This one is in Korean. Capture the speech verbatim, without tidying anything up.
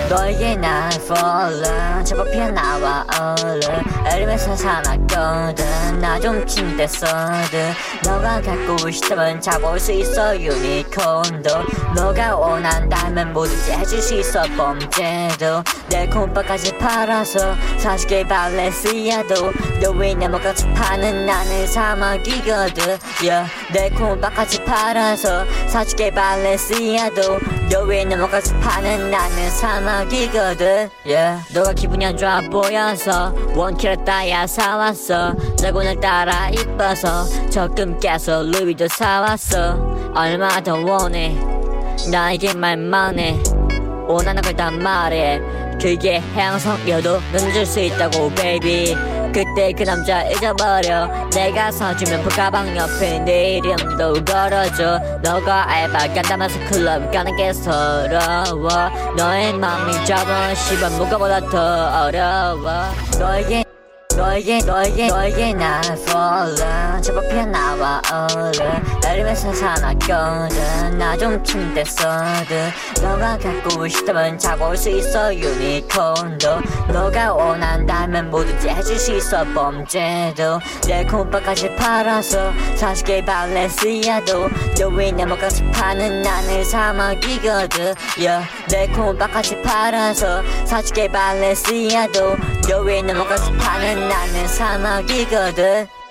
너에게 난 falling 제발 피어나와 얼른 이러면서 살았거든 나 좀 침대서든 너가 갖고 싶다면 잡을 수 있어 유니콘도 너가 원한다면 뭐든지 해줄 수 있어 범죄도 내 콩밥까지 팔아서 사십 개 발렌시아도 너 왜 내 몸까지 파는 나는 사막이거든 yeah. 내 콩밥까지 팔아서 사십 개 발렌시아도 너 왜 내 몸까지 파는 나는 사막이거든 yeah. 너가 기분이 안 좋아 보여서 원키를 따야 사왔어 자고날 따라 이뻐서 적금 깨서 루비도 사왔어 얼마 더 원해 나에게 말만 해 원하는 걸 다 말해 그게 향성이어도 넌 줄 수 있다고 baby 그때 그 남자 잊어버려 내가 사주면 포가방 옆에 내 이름도 걸어줘 너가 알바 간다면서 클럽 가는 게 서러워 너의 맘이 좁은 시발 무거보다 더 어려워 너에게 너에게 너에게 너에게 난 falling 제발 피어나와 얼른 이러면서 살았거든 나 좀 침대서든 너가 갖고 싶다면 잡을 수 있어 유니콘도 너가 원한다면 뭐든지 해줄 수 있어 범죄도 내 콩밥까지 팔아서 사십 개 발렌시아도 너 왜 내 몸까지 파는 나는 사막이거든 yeah. 내 콩밥까지 팔아서 사십 개 발렌시아도 너 왜 내 몸까지 파는 나는 사막이거든